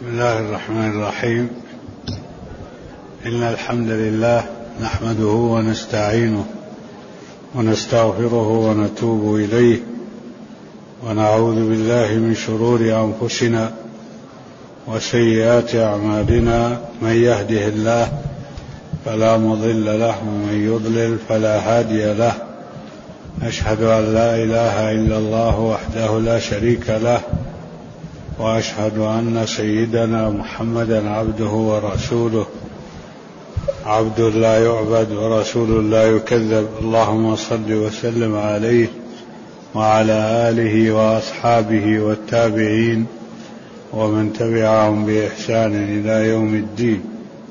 بسم الله الرحمن الرحيم. إن الحمد لله نحمده ونستعينه ونستغفره ونتوب إليه ونعوذ بالله من شرور أنفسنا وسيئات أعمالنا. من يهده الله فلا مضل له ومن يضلل فلا هادي له. أشهد أن لا إله إلا الله وحده لا شريك له، وأشهد أن سيدنا محمدا عبده ورسوله، عبد لا يعبد ورسول لا يكذب. اللهم صل وسلم عليه وعلى آله وأصحابه والتابعين ومن تبعهم بإحسان إلى يوم الدين.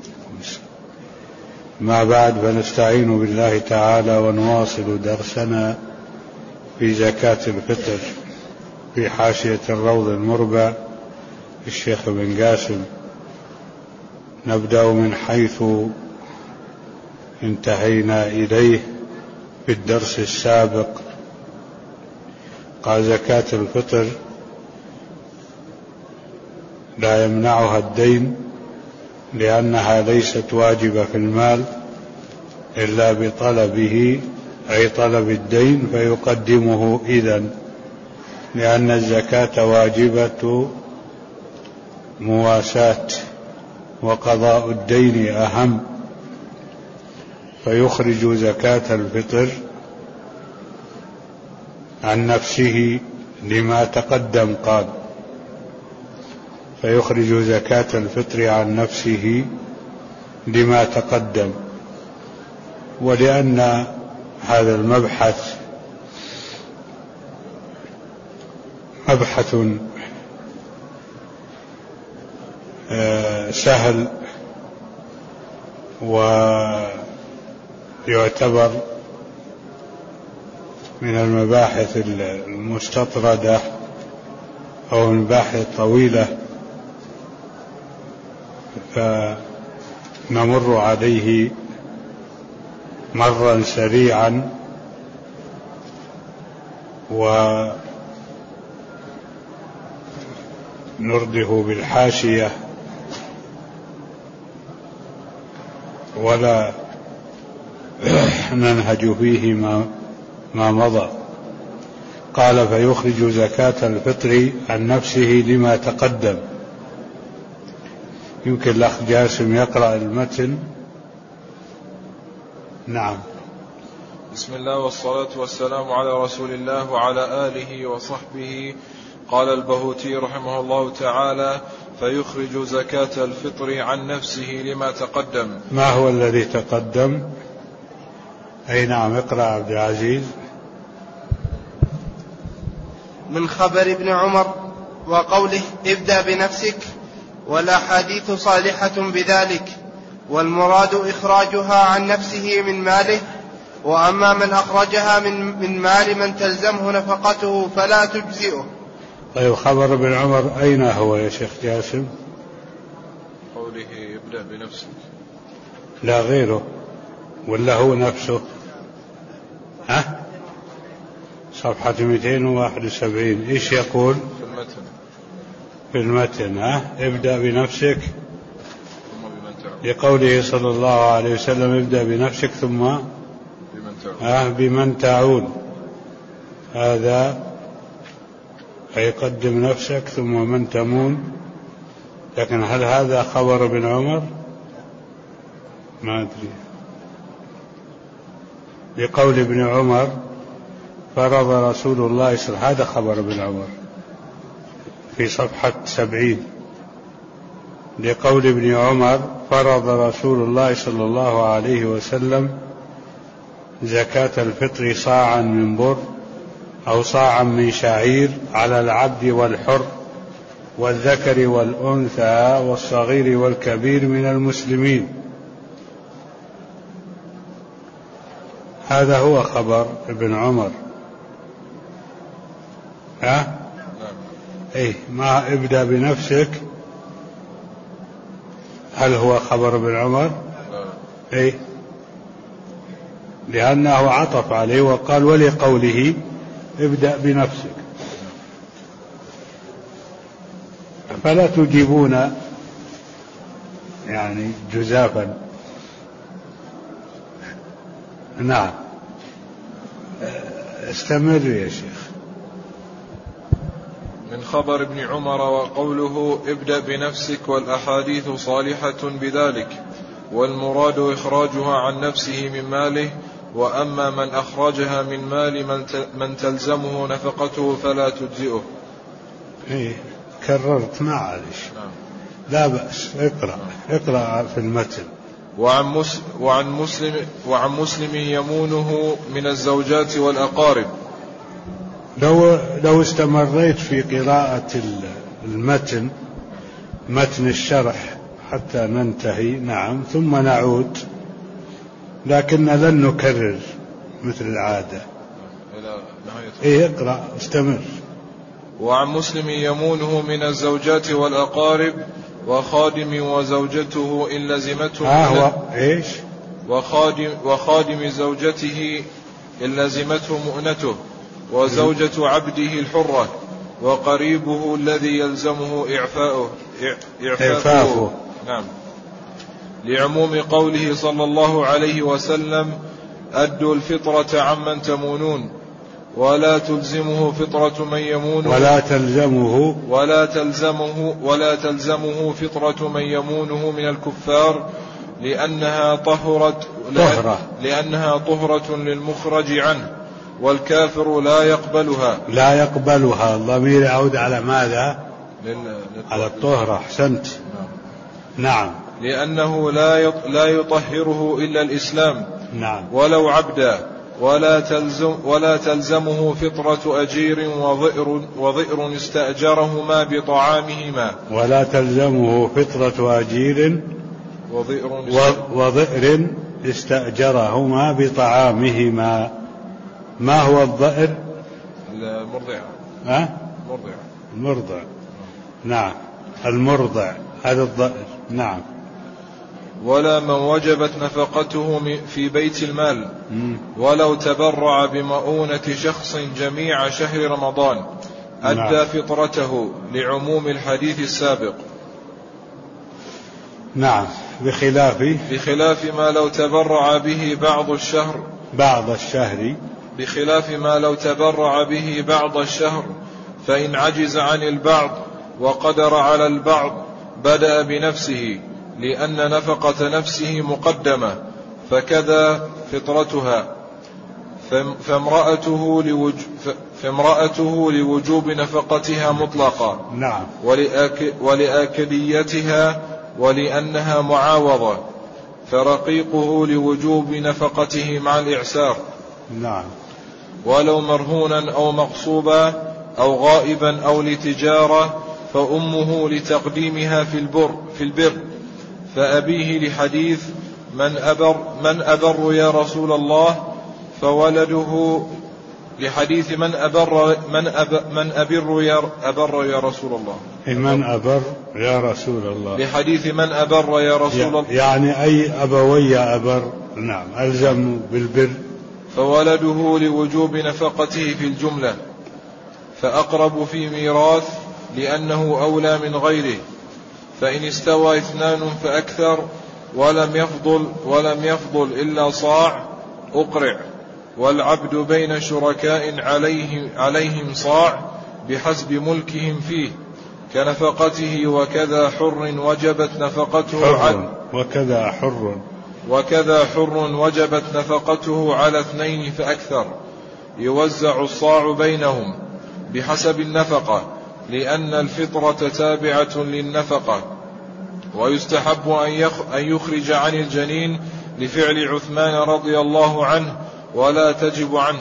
ما بعد، فنستعين بالله تعالى ونواصل درسنا في زكاة الفطر في حاشية الروض المربع الشيخ بن قاسم. نبدأ من حيث انتهينا إليه في الدرس السابق. قال: زكاة الفطر لا يمنعها الدين، لأنها ليست واجبة في المال إلا بطلبه، أي طلب الدين، فيقدمه إذن، لأن الزكاة واجبة مواساة وقضاء الدين أهم، فيخرج زكاة الفطر عن نفسه لما تقدم. قال: فيخرج زكاة الفطر عن نفسه لما تقدم. ولأن هذا المبحث مبحث سهل ويعتبر من المباحث المستطردة أو المباحث الطويلة، فنمر عليه مرا سريعا ونرده بالحاشية ولا ننهج فيه ما مضى. قال: فيخرج زكاة الفطر عن نفسه لما تقدم. يمكن الأخ جاسم يقرأ المتن. نعم. بسم الله والصلاة والسلام على رسول الله وعلى آله وصحبه. قال البهوتي رحمه الله تعالى: فيخرج زكاة الفطر عن نفسه لما تقدم. ما هو الذي تقدم؟ أي نعم، اقرأ عبد العزيز. من خبر ابن عمر وقوله: ابدأ بنفسك، والأحاديث صالحة بذلك، والمراد إخراجها عن نفسه من ماله، وأما من أخرجها من مال من تلزمه نفقته فلا تجزئه. طيب، خبر ابن عمر أين هو يا شيخ جاسم؟ قوله: ابدأ بنفسك. لا غيره، ولا هو نفسه؟ صفحة 271. إيش يقول في المتن؟ ابدأ بنفسك، لقوله صلى الله عليه وسلم: ابدأ بنفسك ثم بمن تعود. هذا أي قدم نفسك ثم من تمون. لكن هل هذا خبر ابن عمر؟ ما أدري. لقول ابن عمر: فرض رسول الله صلى الله عليه وسلم. هذا خبر ابن عمر في صفحة 70. لقول ابن عمر: فرض رسول الله صلى الله عليه وسلم زكاة الفطر صاعا من بر أو صاعا من شعير على العبد والحر والذكر والأنثى والصغير والكبير من المسلمين. هذا هو خبر ابن عمر. ما ابدأ بنفسك، هل هو خبر ابن عمر؟ لأنه عطف عليه وقال: ولقوله ابدأ بنفسك. فلا تجيبون يعني جزافا. نعم، استمر يا شيخ. من خبر ابن عمر وقوله ابدأ بنفسك والأحاديث صالحة بذلك، والمراد إخراجها عن نفسه من ماله، وأما من أخرجها من مال من تلزمه نفقته فلا تجزئه. كررت معلش. لا بأس، اقرأ في المتن. وعن مسلم يمونه من الزوجات والأقارب. لو استمريت في قراءة المتن، متن الشرح حتى ننتهي، نعم، ثم نعود، لكن لن نكرر مثل العادة. اقرأ، استمر. وعن مسلم يمونه من الزوجات والأقارب وخادم وزوجته إن لزمته وخادم زوجته إن لزمته مؤنته، وزوجة عبده الحرة، وقريبه الذي يلزمه إعفافه. نعم، لعموم قوله صلى الله عليه وسلم أدوا الفطرة عمن تمونون، ولا تلزمه فطرة من يمونه ولا تلزمه فطرة من يمونه من الكفار، لأنها طهرة للمخرج عنه، والكافر لا يقبلها. الضمير يعود على ماذا؟ على الطهرة. أحسنت. نعم، لأنه لا يطهره إلا الإسلام. نعم. ولو عبدا، ولا تلزمه فطرة أجير وضئر استأجرهما بطعامهما. ولا تلزمه فطرة أجير وضئر استأجرهما بطعامهما. ما هو الضئر؟ المرضع. نعم، المرضع هذا الضئر. نعم. ولا من وجبت نفقته في بيت المال، ولو تبرع بمؤونة شخص جميع شهر رمضان أدى فطرته، لعموم الحديث السابق. نعم، بخلاف ما لو تبرع به بعض الشهر فإن عجز عن البعض وقدر على البعض بدأ بنفسه، لأن نفقة نفسه مقدمة، فكذا فطرتها. فامرأته لوجوب نفقتها مطلقا. نعم. ولآكديتها ولأنها معاوضة، فرقيقه لوجوب نفقته مع الإعسار. نعم. ولو مرهونا أو مغصوبا أو غائبا أو لتجارة فأمه لتقديمها في البر، فأبيه لحديث من أبر يا رسول الله، فولده لحديث من أبر يا رسول الله. لحديث من أبر يا رسول الله، يعني أي أبوي أبر. نعم، ألزم بالبر. فولده لوجوب نفقته في الجملة، فأقرب في ميراث لأنه أولى من غيره. فإن استوى 2 فأكثر ولم يفضل إلا صاع أقرع، والعبد بين شركاء عليهم صاع بحسب ملكهم فيه كنفقته، وكذا حر وجبت نفقته على 2 فأكثر، يوزع الصاع بينهم بحسب النفقة، لأن الفطرة تابعة للنفقة. ويستحب أن يخرج عن الجنين لفعل عثمان رضي الله عنه، ولا تجب عنه،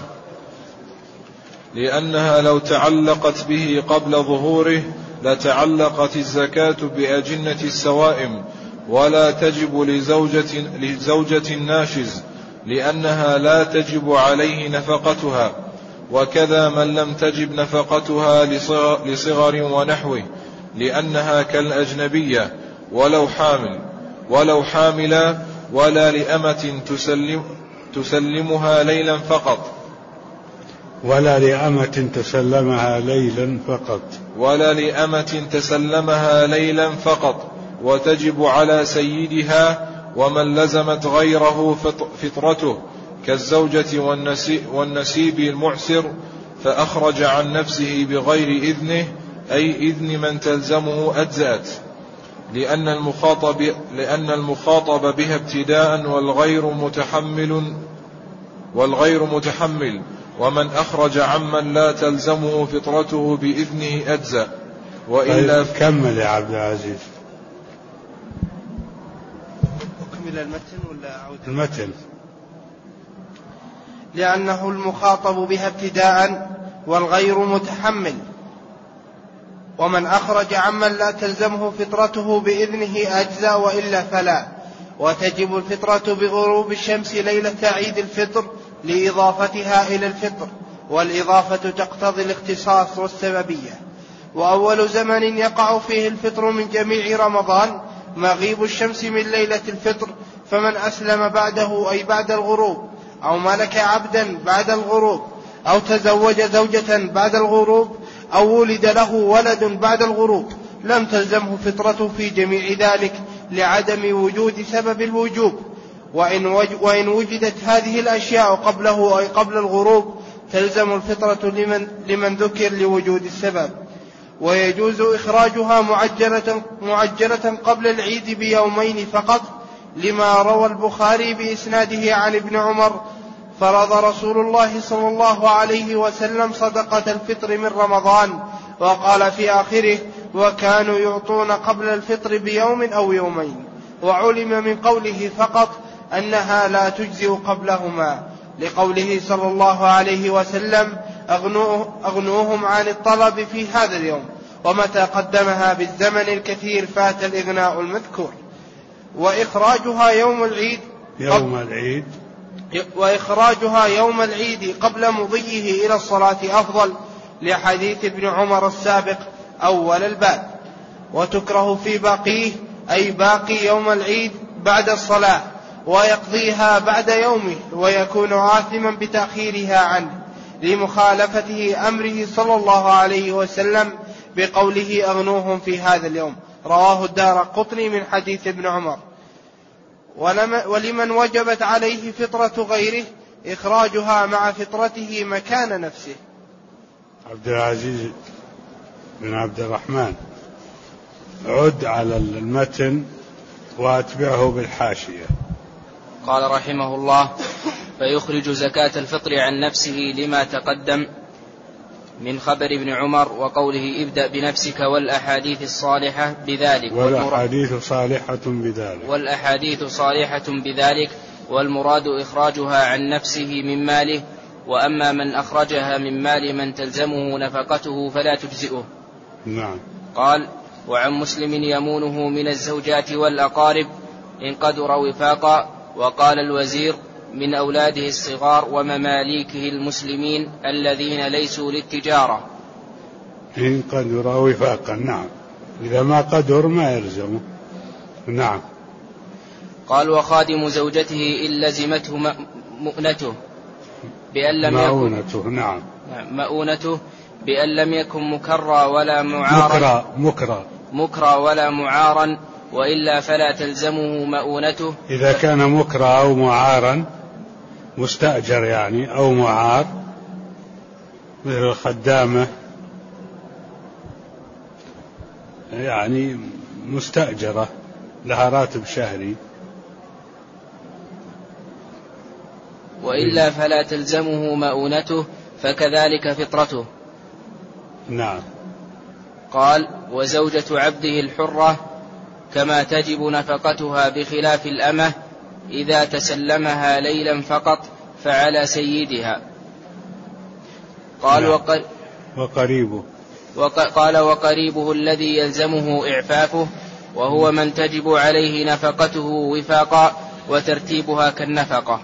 لأنها لو تعلقت به قبل ظهوره لتعلقت الزكاة بأجنة السوائم، ولا تجب لزوجة ناشز، لأنها لا تجب عليه نفقتها. وكذا من لم تجب نفقتها لصغر ونحوه، لأنها كالأجنبية ولو حاملا، ولا لأمة تسلمها ليلا فقط، ولا لأمة تسلمها ليلا فقط، وتجب على سيدها، ومن لزمت غيره فطرته كالزوجة والنسيب المعسر فأخرج عن نفسه بغير إذنه أي إذن من تلزمه أجزأت، لأن المخاطب بها ابتداء والغير متحمل، ومن أخرج عمن لا تلزمه فطرته بإذنه أجزأ. وإلا كمل يا عبد العزيز. أكمل المتن ولا أعود؟ المتن. لأنه المخاطب بها ابتداء والغير متحمل، ومن أخرج عمن لا تلزمه فطرته بإذنه أجزأ، وإلا فلا. وتجب الفطرة بغروب الشمس ليلة عيد الفطر لإضافتها إلى الفطر، والإضافة تقتضي الاختصاص والسببية. وأول زمن يقع فيه الفطر من جميع رمضان مغيب الشمس من ليلة الفطر، فمن أسلم بعده أي بعد الغروب، أو ملك عبدا بعد الغروب، أو تزوج زوجة بعد الغروب، أو ولد له ولد بعد الغروب لم تلزمه فطرته في جميع ذلك لعدم وجود سبب الوجوب. وإن وجدت هذه الأشياء قبله أي قبل الغروب تلزم الفطرة لمن ذكر لوجود السبب. ويجوز إخراجها معجلة قبل العيد بيومين فقط، لما روى البخاري بإسناده عن ابن عمر: فرض رسول الله صلى الله عليه وسلم صدقة الفطر من رمضان، وقال في آخره: وكانوا يعطون قبل الفطر بيوم أو يومين. وعلم من قوله فقط أنها لا تجزئ قبلهما، لقوله صلى الله عليه وسلم: أغنوهم عن الطلب في هذا اليوم، ومتى قدمها بالزمن الكثير فات الإغناء المذكور. وإخراجها يوم العيد قبل مضيه إلى الصلاة أفضل، لحديث ابن عمر السابق أول الباب. وتكره في باقيه أي باقي يوم العيد بعد الصلاة، ويقضيها بعد يومه، ويكون آثما بتأخيرها عنه لمخالفته أمره صلى الله عليه وسلم بقوله: أغنوهم في هذا اليوم. رواه الدارقطني من حديث ابن عمر. ولمن وجبت عليه فطرة غيره إخراجها مع فطرته مكان نفسه. عبد العزيز بن عبد الرحمن، عد على المتن واتبعه بالحاشية. قال رحمه الله: فيخرج زكاة الفطر عن نفسه لما تقدم من خبر ابن عمر وقوله: ابدأ بنفسك والأحاديث الصالحة بذلك. والأحاديث صالحة بذلك، والمراد إخراجها عن نفسه من ماله. وأما من أخرجها من مال من تلزمه نفقته فلا تجزئه. نعم. قال: وعن مسلم يمونه من الزوجات والأقارب إن قدر وفاقا. وقال الوزير: من أولاده الصغار ومماليكه المسلمين الذين ليسوا للتجارة. إن قدر وفاقا. نعم، إذا ما قدر ما يلزمه. نعم. قال: وخادم زوجته إن لزمته مؤنته بأن لم مؤونته. نعم. مؤونته بأن لم يكن مكرى ولا معارا. مكرى ولا معارا، وإلا فلا تلزمه مؤونته. إذا كان مكرى أو معارا، مستأجر يعني أو معار، مثل الخدامة يعني مستأجرة لها راتب شهري، وإلا فلا تلزمه مؤونته، فكذلك فطرته. نعم. قال: وزوجة عبده الحرة كما تجب نفقتها بخلاف الأمة إذا تسلمها ليلا فقط فعلى سيدها. قال: وقريبه. قال: وقريبه الذي يلزمه إعفافه، وهو من تجب عليه نفقته وفاقا، وترتيبها كالنفقة،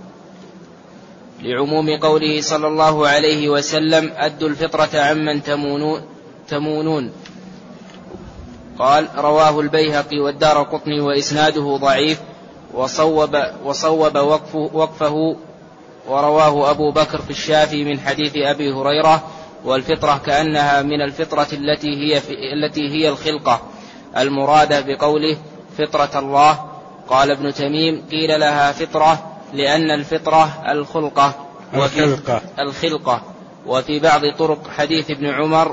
لعموم قوله صلى الله عليه وسلم: أدوا الفطرة عمن تمونون. قال: رواه البيهقي والدارقطني وإسناده ضعيف، وصوب وقفه، ورواه أبو بكر في الشافي من حديث أبي هريرة: والفطرة كأنها من الفطرة التي هي الخلقة، المراد بقوله فطرة الله. قال ابن تميم قيل لها فطرة لأن الفطرة الخلقة. وفي بعض طرق حديث ابن عمر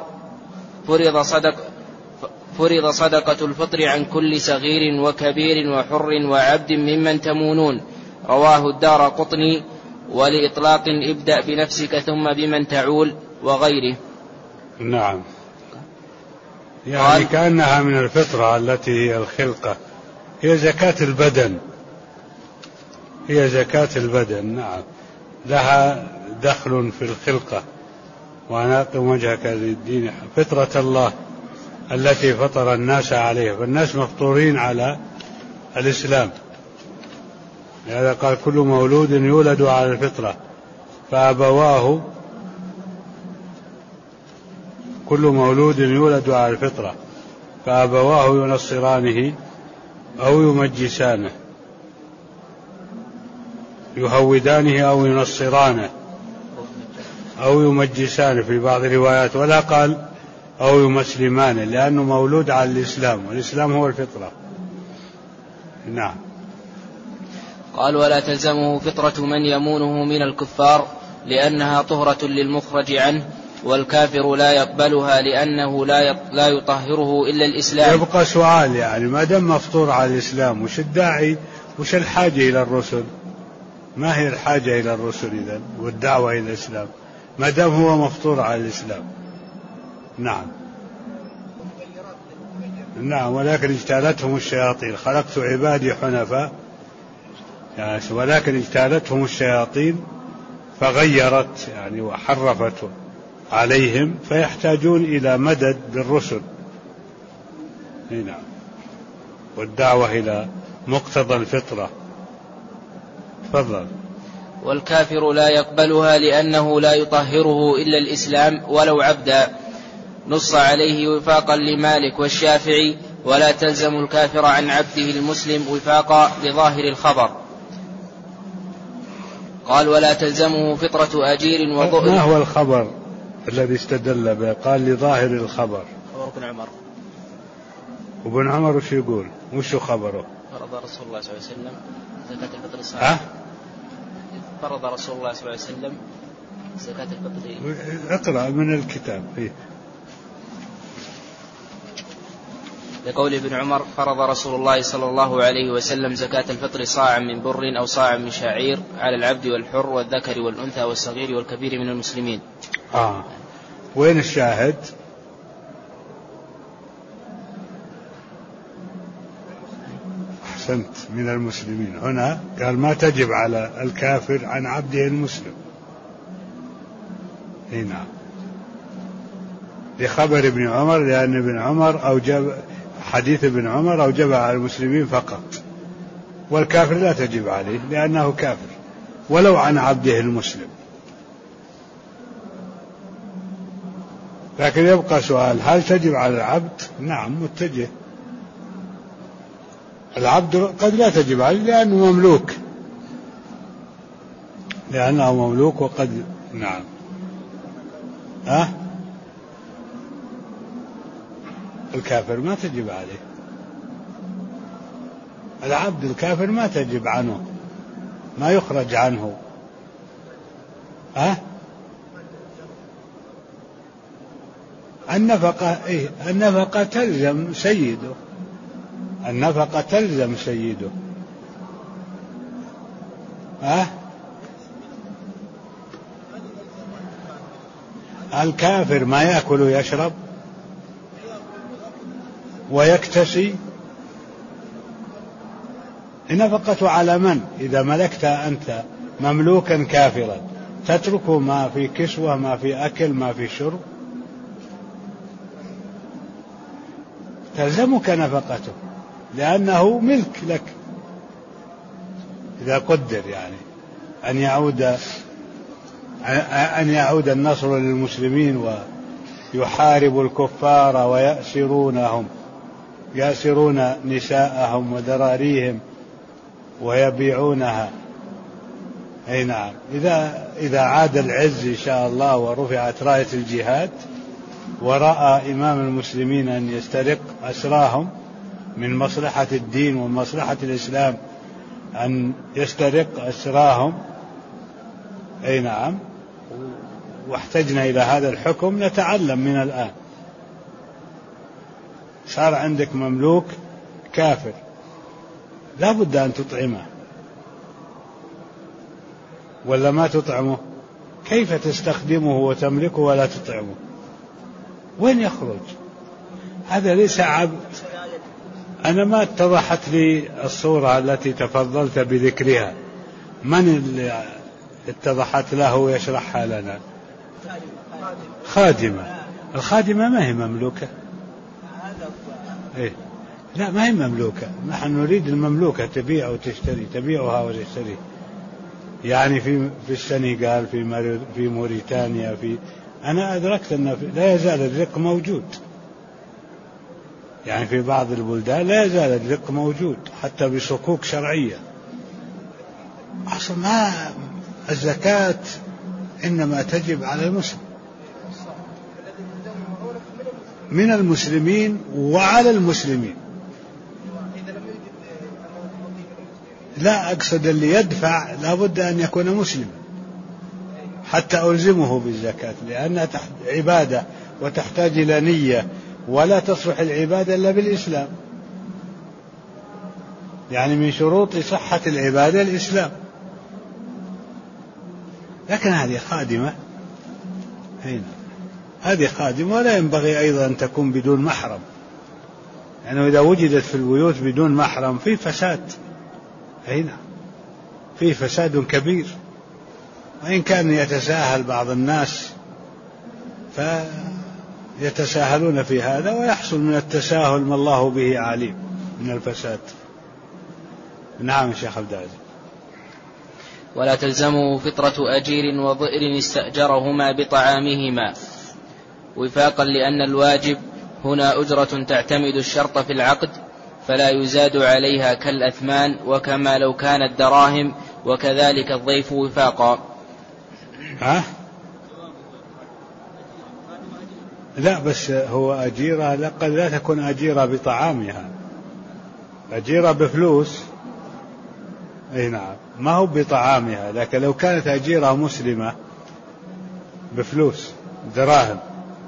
فرض صدقة الفطر عن كل صغير وكبير وحر وعبد ممن تمونون. رواه الدارقطني. ولإطلاق ابدأ بنفسك ثم بمن تعول وغيره. نعم، يعني كأنها من الفطرة التي هي الخلقة، هي زكاة البدن. نعم، لها دخل في الخلقة. وأنا أقم وجهك للدين فطرة الله التي فطر الناس عليها، فالناس مفطورين على الإسلام، لهذا قال كل مولود يولد على الفطرة فأبواه ينصرانه أو يمجسانه، يهودانه أو ينصرانه أو يمجسانه في بعض الروايات، ولا قال أو يمسلمانه، لأنه مولود على الإسلام، والإسلام هو الفطرة. نعم. قال ولا تلزمه فطرة من يمونه من الكفار لأنها طهرة للمخرج عنه، والكافر لا يقبلها لأنه لا يطهره إلا الإسلام. يبقى سؤال، يعني ما دام مفطور على الإسلام وش الداعي، وش الحاجة إلى الرسل؟ ما هي الحاجة إلى الرسل إذن والدعوة إلى الإسلام ما دام هو مفطور على الإسلام؟ نعم، ولكن اجتالتهم الشياطين، خلقت عبادي حنفاء، يعني ولكن اجتالتهم الشياطين فغيرت يعني وحرفت عليهم، فيحتاجون إلى مدد بالرسل. نعم، والدعوة إلى مقتضى الفطرة. تفضل. والكافر لا يقبلها لأنه لا يطهره إلا الإسلام ولو عبدا. نص عليه وفاقا لمالك والشافعي، ولا تلزم الكافر عن عبده المسلم وفاقا لظاهر الخبر. قال ولا تلزمه فطرة أجير وضؤن. ما هو الخبر الذي استدل به؟ قال لظاهر الخبر. خبر ابن عمر. وابن عمر وش يقول؟ وش خبره؟ فرض رسول الله صلى الله عليه وسلم زكاة الفطر صاعا. فرض رسول الله صلى الله عليه وسلم زكاة الفطر. اقرأ من الكتاب. لقول ابن عمر فرض رسول الله صلى الله عليه وسلم زكاة الفطر صاعا من بر أو صاعا من شعير على العبد والحر والذكر والأنثى والصغير والكبير من المسلمين. وين الشاهد؟ أحسنت، من المسلمين. هنا قال ما تجب على الكافر عن عبده المسلم. هنا لخبر ابن عمر، لأن ابن عمر أوجب حديث ابن عمر أوجب على المسلمين فقط، والكافر لا تجب عليه لأنه كافر ولو عن عبده المسلم. لكن يبقى سؤال، هل تجب على العبد؟ نعم متجه. العبد قد لا تجب عليه لأنه مملوك وقد نعم. الكافر ما تجب عليه، العبد الكافر ما تجب عنه، ما يخرج عنه. النفقة تلزم سيده، النفقة تلزم سيده. الكافر ما يأكل ويشرب ويكتسي، النفقة على من؟ إذا ملكت أنت مملوكا كافرا تترك ما في كسوة، ما في أكل، ما في شرب، تلزمك نفقته لأنه ملك لك. إذا قدر يعني أن يعود النصر للمسلمين ويحارب الكفار ويأسرون نساءهم وذراريهم ويبيعونها. أي نعم، إذا عاد العز إن شاء الله ورفعت راية الجهاد ورأى إمام المسلمين أن يسترق أسراهم من مصلحة الدين ومصلحة الإسلام أن يسترق أسراهم، أي نعم، واحتجنا إلى هذا الحكم نتعلم من الآن. صار عندك مملوك كافر لا بد أن تطعمه ولا ما تطعمه؟ كيف تستخدمه وتملكه ولا تطعمه؟ وين يخرج؟ هذا ليس عبد. أنا ما اتضحت لي الصورة التي تفضلت بذكرها، من اللي اتضحت له يشرحها لنا؟ خادمة. الخادمة ما هي مملوكة. إيه؟ لا ما هي مملوكة، نحن نريد المملوكة تبيع وتشتري، تبيعها وتشتري. يعني في السنغال، في موريتانيا، أنا أدركت أن لا يزال الرق موجود. يعني في بعض البلدان لا يزال الرق موجود حتى بصكوك شرعية. أصلا ما الزكاة إنما تجب على المسلم، من المسلمين وعلى المسلمين. لا أقصد اللي يدفع لابد أن يكون مسلما حتى ألزمه بالزكاة، لأنها عبادة وتحتاج إلى نية، ولا تصلح العبادة إلا بالإسلام. يعني من شروط صحة العبادة الإسلام. لكن هذه خادمة، هنا هذه خادمة، ولا ينبغي أيضا أن تكون بدون محرم، لأنه يعني إذا وجدت في البيوت بدون محرم في فساد، هنا في فساد كبير. وإن كان يتساهل بعض الناس فيتساهلون في هذا، ويحصل من التساهل ما الله به عليم من الفساد. نعم شيخ عبد العزيز. ولا تلزمه فطرة أجير وضئر استأجرهما بطعامهما، وفاقا لأن الواجب هنا أجرة تعتمد الشرط في العقد فلا يزاد عليها كالأثمان، وكما لو كانت دراهم، وكذلك الضيف وفاقا. لا بس هو أجيرة قد لا تكون أجيرة بطعامها، أجيرة بفلوس. أي نعم، ما هو بطعامها. لكن لو كانت أجيرة مسلمة بفلوس دراهم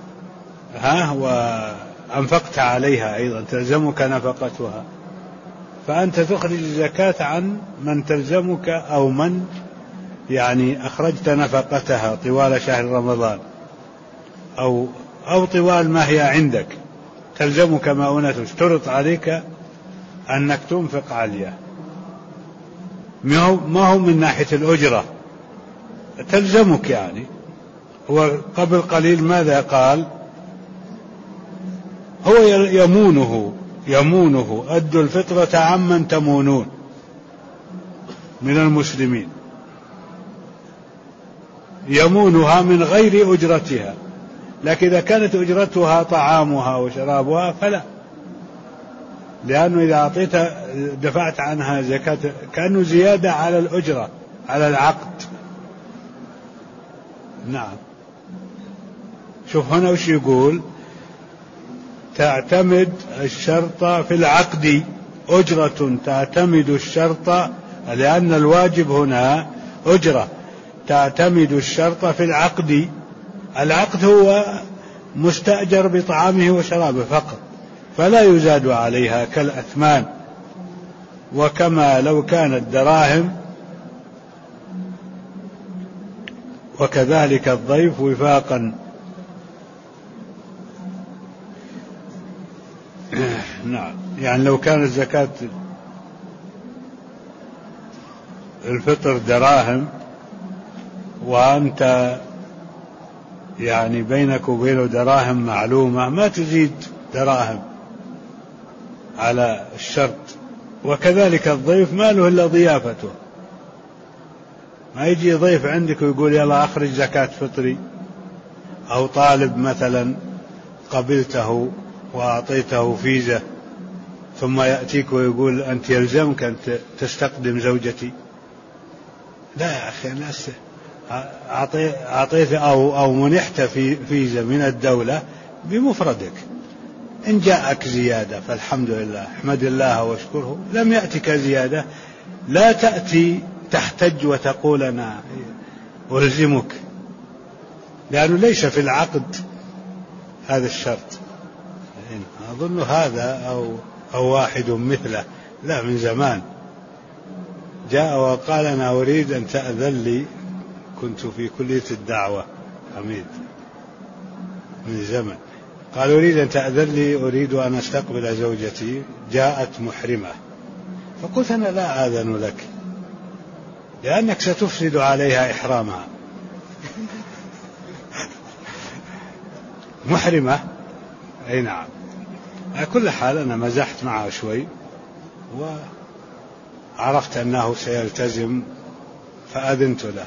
وأنفقت عليها أيضا تلزمك نفقتها، فأنت تخرج الزكاة عن من تلزمك، أو من يعني أخرجت نفقتها طوال شهر رمضان أو طوال ما هي عندك، تلزمك مؤونة، تشترط عليك أنك تنفق عليها. ما هو من ناحية الأجرة تلزمك. يعني هو قبل قليل ماذا قال؟ هو يمونه أدوا الفطرة عمن تمونون من المسلمين، يمونها من غير أجرتها. لكن إذا كانت أجرتها طعامها وشرابها فلا، لأنه إذا دفعت عنها زكاة كأنه زيادة على الأجرة على العقد. نعم. شوف هنا وش يقول؟ تعتمد الشرط في العقد، أجرة تعتمد الشرط، لأن الواجب هنا أجرة تعتمد الشرط في العقد. العقد هو مستأجر بطعامه وشرابه فقط، فلا يزاد عليها كالأثمان، وكما لو كانت دراهم، وكذلك الضيف وفاقا. نعم. يعني لو كانت زكاة الفطر دراهم وأنت يعني بينك وبينه دراهم معلومة، ما تزيد دراهم على الشرط. وكذلك الضيف ما له إلا ضيافته، ما يجي ضيف عندك ويقول يلا أخرج زكاة فطري، أو طالب مثلا قبلته وأعطيته فيزا ثم يأتيك ويقول أنت يلزمك أن تستقدم زوجتي. لا يا أخي، الناس أعطيت أو منحت في فيزا من الدولة بمفردك، إن جاءك زيادة فالحمد لله، احمد الله واشكره. لم يأتك زيادة لا تأتي تحتج وتقول أنا ألزمك، لأنه ليس في العقد هذا الشرط. أظن هذا أو واحد مثله، لا من زمان جاء وقال أنا أريد أن تأذن لي، كنت في كلية الدعوة حميد من زمن، قال أريد أن تأذن لي، أريد أن أستقبل زوجتي، جاءت محرمة، فقلت أنا لا آذن لك لأنك ستفسد عليها إحرامها. محرمة، أي نعم. على كل حال أنا مزحت معه شوي وعرفت أنه سيلتزم فأذنت له.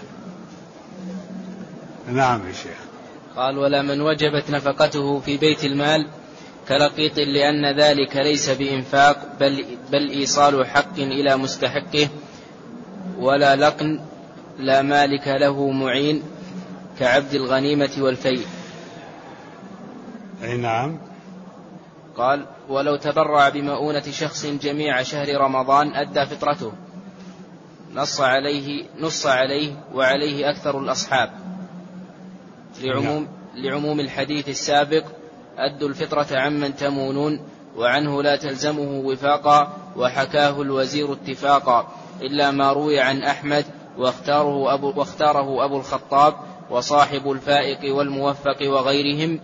نعم يا شيخ. قال ولا من وجبت نفقته في بيت المال كلقيط، لأن ذلك ليس بإنفاق بل إيصال حق إلى مستحقه، ولا لقن لا مالك له معين كعبد الغنيمة والفيء. أي نعم. قال ولو تبرع بمؤونة شخص جميع شهر رمضان أدى فطرته، نص عليه وعليه أكثر الأصحاب لعموم الحديث السابق أدوا الفطرة عمن تمونون، وعنه لا تلزمه وفاقا، وحكاه الوزير اتفاقا، إلا ما روي عن أحمد واختاره أبو الخطاب وصاحب الفائق والموفق وغيرهم،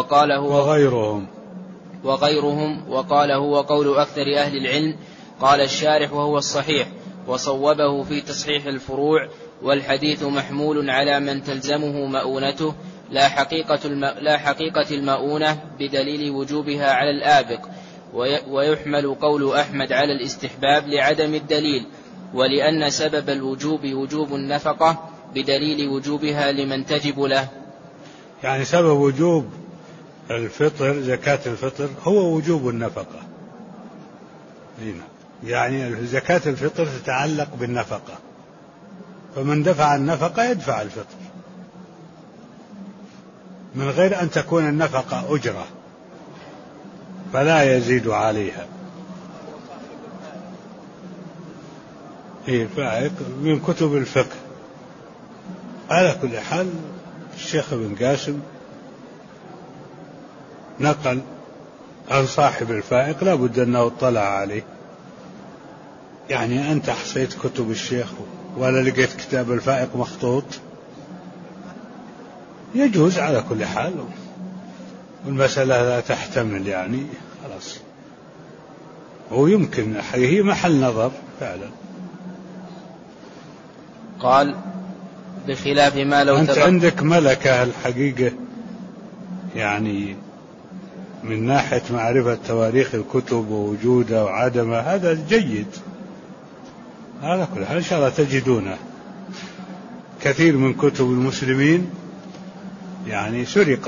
وقاله وقول أكثر أهل العلم. قال الشارح وهو الصحيح، وصوبه في تصحيح الفروع، والحديث محمول على من تلزمه مؤونته، لا حقيقة المؤونة بدليل وجوبها على الآبق، ويحمل قول أحمد على الاستحباب لعدم الدليل، ولأن سبب الوجوب وجوب النفقة بدليل وجوبها لمن تجب له. يعني سبب وجوب الفطر زكاة الفطر هو وجوب النفقة. يعني زكاة الفطر تتعلق بالنفقة، فمن دفع النفقة يدفع الفطر من غير أن تكون النفقة أجرة فلا يزيد عليها. فائق من كتب الفقه. على كل حال الشيخ ابن قاسم نقل عن صاحب الفائق لا بد أنه اطلع عليه. يعني أنت حصيت كتب الشيخ ولا لقيت كتاب الفائق مخطوط يجوز على كل حال، والمسألة لا تحتمل يعني خلاص، ويمكن هي محل نظر فعلا. قال بخلاف ما لو أنت عندك ملكة الحقيقة يعني من ناحية معرفة تواريخ الكتب ووجودها وعدمها، هذا جيد. على كل حال إن شاء الله تجدونه. كثير من كتب المسلمين يعني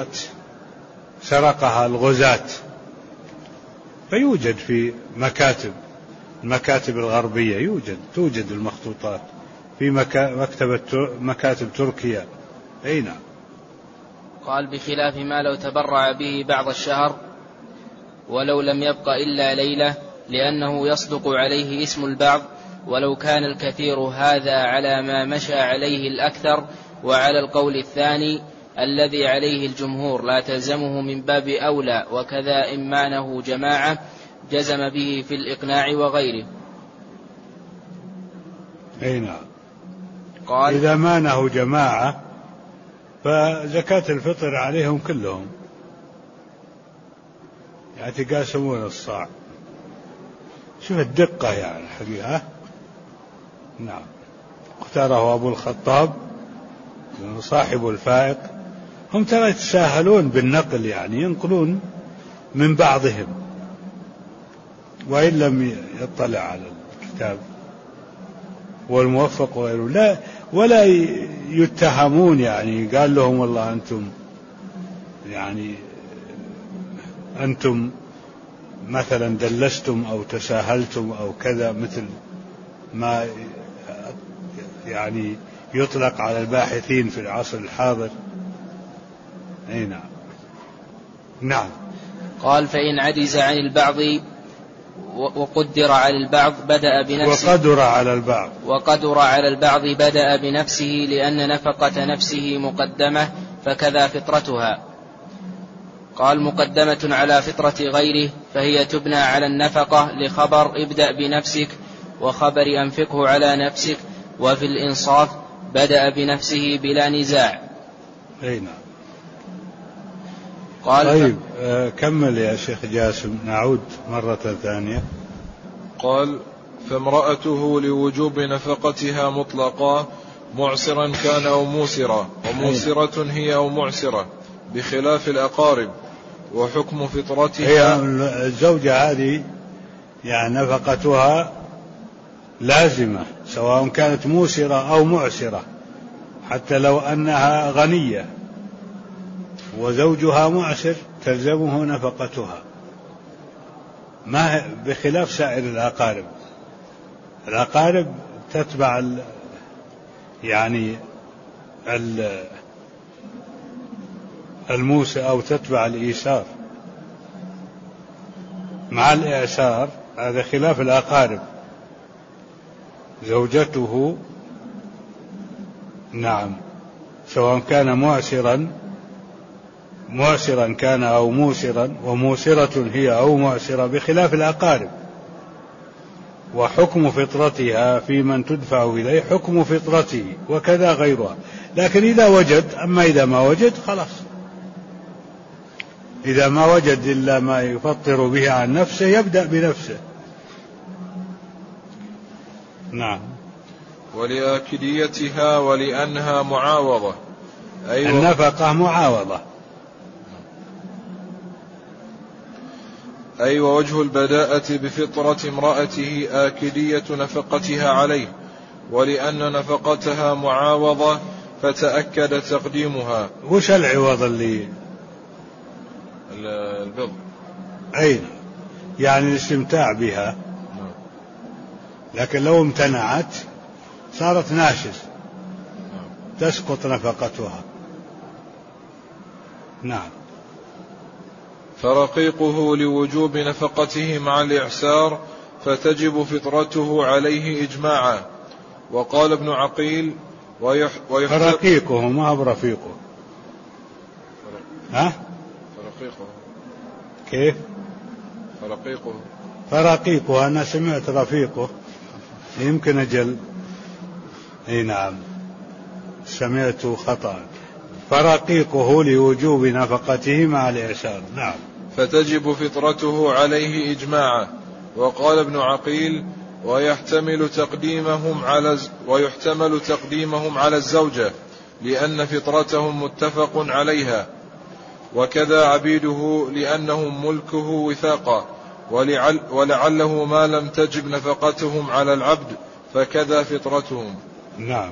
سرقها الغزاة، فيوجد في المكاتب الغربية توجد المخطوطات في مكاتب تركيا. أي نعم. قال بخلاف ما لو تبرع به بعض الشهر ولو لم يبق إلا ليلة، لأنه يصدق عليه اسم البعض، ولو كان الكثير هذا على ما مشى عليه الأكثر. وعلى القول الثاني الذي عليه الجمهور لا تلزمه من باب أولى، وكذا إن مانه جماعة جزم به في الإقناع وغيره. أي نعم. قال إذا مانه جماعة فزكاة الفطر عليهم كلهم، يعني تقاسمون الصاع. شوف الدقة يعني الحقيقة. نعم. اختاره أبو الخطاب صاحب الفائق. هم ترى يتساهلون بالنقل، يعني ينقلون من بعضهم وإن لم يطلع على الكتاب والموفق وغيره، لا ولا يتهمون، يعني قال لهم والله أنتم مثلا دلستم أو تساهلتم أو كذا، مثل ما يعني يطلق على الباحثين في العصر الحاضر. أي نعم. نعم. قال فإن عجز عن البعض وقدر على البعض بدأ بنفسه وقدر على البعض بدأ بنفسه لأن نفقة نفسه مقدمة فكذا فطرتها. قال مقدمة على فطرة غيره فهي تبنى على النفقة لخبر ابدأ بنفسك وخبر أنفقه على نفسك، وفي الإنصاف بدأ بنفسه بلا نزاع. نعم. قال طيب كمل يا شيخ جاسم، نعود مرة ثانية. قال فامرأته لوجوب نفقتها مطلقا معسرا كان أو موسرا، وموسرة هي أو معسرة بخلاف الأقارب، وحكم فطرتها هي الزوجة هذه يعني نفقتها لازمة سواء كانت موسرة أو معسرة، حتى لو أنها غنية وزوجها معسر تلزمه نفقتها، ما بخلاف سائر الأقارب. الأقارب تتبع يعني الموسى أو تتبع الإيسار مع الإعسار، هذا خلاف الأقارب. زوجته نعم سواء كان معسرا كان أو موسرا، وموسرة هي أو معسرة بخلاف الأقارب. وحكم فطرتها في من تدفع إليه حكم فطرته وكذا غيرها. لكن إذا وجد، أما إذا ما وجد خلاص، إذا ما وجد إلا ما يفطر به عن نفسه يبدأ بنفسه. نعم. ولآكديتها ولأنها معاوضة، النفقة معاوضة. أي ووجه البداءة بفطرة امرأته آكدية نفقتها عليه، ولأن نفقتها معاوضة فتأكد تقديمها. وش العوض اللي البض؟ أين يعني الاستمتاع بها، لكن لو امتنعت صارت ناشز تسقط نفقتها. نعم. فرقيقه لوجوب نفقته مع الإعسار فتجب فطرته عليه إجماعا. وقال ابن عقيل فرقيقه ما برفيقه. ها؟ فرقيقه كيف؟ فرقيقه أنا سمعت رفيقه، يمكن أجل. اي نعم سمعت خطأ. فرقيقه لوجوب نفقته مع الإعسار. نعم. فتجب فطرته عليه إجماعا. وقال ابن عقيل ويحتمل تقديمهم على الزوجة لأن فطرتهم متفق عليها، وكذا عبيده لأنهم ملكه وثاقا، ولعله ما لم تجب نفقتهم على العبد فكذا فطرتهم. نعم.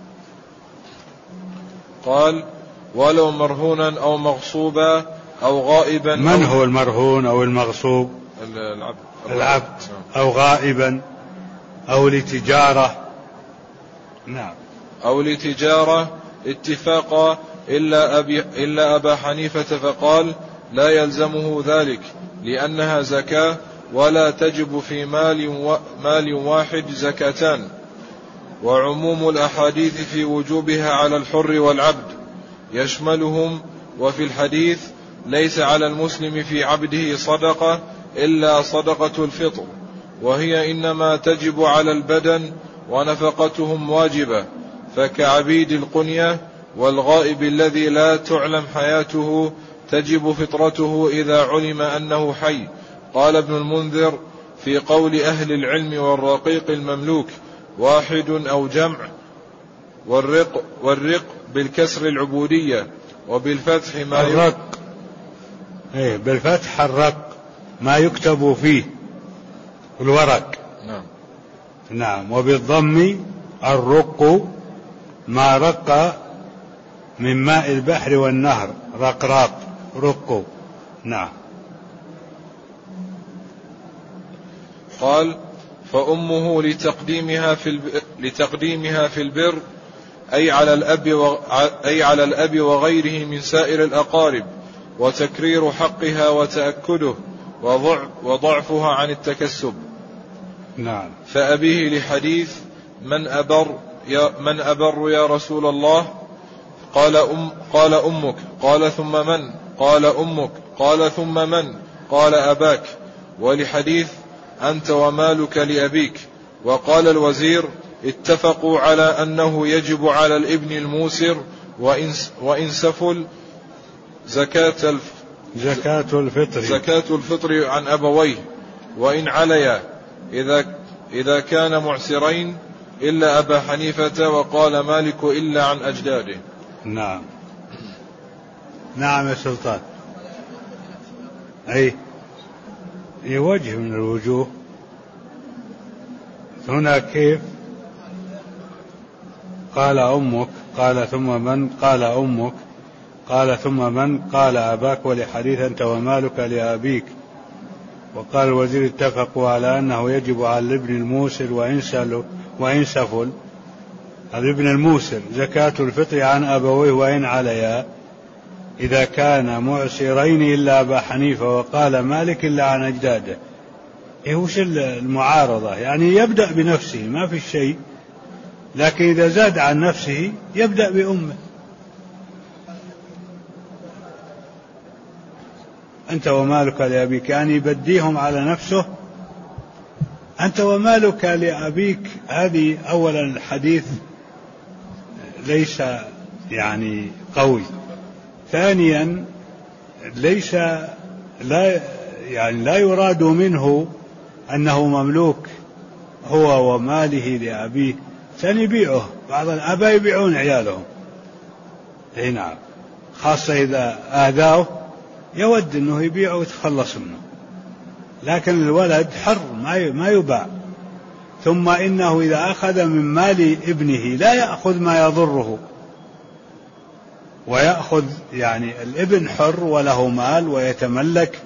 قال ولو مرهونا أو مغصوبا أو غائبا. من هو المرهون أو المغصوب؟ العبد أو غائبا أو لتجارة. نعم. أو لتجارة اتفاقا إلا أبا حنيفة فقال لا يلزمه ذلك لأنها زكاة ولا تجب في مال واحد زكاتان. وعموم الأحاديث في وجوبها على الحر والعبد يشملهم. وفي الحديث ليس على المسلم في عبده صدقة إلا صدقة الفطر، وهي إنما تجب على البدن ونفقتهم واجبة، فكعبيد القنية والغائب الذي لا تعلم حياته تجب فطرته إذا علم أنه حي. قال ابن المنذر في قول أهل العلم والرقيق المملوك واحد أو جمع، والرق بالكسر العبودية، وبالفتح ما الرق. بالفتح الرق ما يكتب فيه الورق. نعم. نعم. وبالضم الرق ما رق من ماء البحر والنهر، رقراق رق. نعم. قال فأمه لتقديمها في البر أي على الأب وغيره من سائر الأقارب، وتكرير حقها وتأكده وضعفها عن التكسب. نعم. فأبيه لحديث من أبر يا رسول الله؟ قال أمك. قال ثم من؟ قال أمك. قال ثم من؟ قال أباك. ولحديث أنت ومالك لأبيك. وقال الوزير اتفقوا على أنه يجب على الابن الموسر وإن سفل زكاة الفطر عن أبويه، وإن عليا إذا كان معسرين إلا أبا حنيفة، وقال مالك إلا عن أجداده. نعم. نعم يا سلطان. أي وجه من الوجوه هنا. كيف؟ قال أمك. قال ثم من؟ قال أمك. قال ثم من؟ قال أباك. ولحديث أنت ومالك لأبيك. وقال الوزير اتفقوا على أنه يجب على الابن الموسر وإن سفل. الابن الموسر زكاة الفطر عن أبويه وإن عليا إذا كان معسرين إلا أبا حنيفة، وقال مالك إلا عن أجداده. وش المعارضة؟ يعني يبدأ بنفسه ما في شيء، لكن إذا زاد عن نفسه يبدأ بأمه. أنت ومالك لأبيك، يعني يبديهم على نفسه. أنت ومالك لأبيك، هذه أولا الحديث ليس يعني قوي. ثانيا لا يراد منه أنه مملوك هو وماله لأبيه. سنبيعه. بعض الآباء يبيعون عيالهم. نعم. خاصة إذا آذاه يود أنه يبيعه ويتخلص منه، لكن الولد حر ما يباع. ثم إنه إذا أخذ من مال ابنه لا يأخذ ما يضره، ويأخذ يعني الابن حر وله مال ويتملك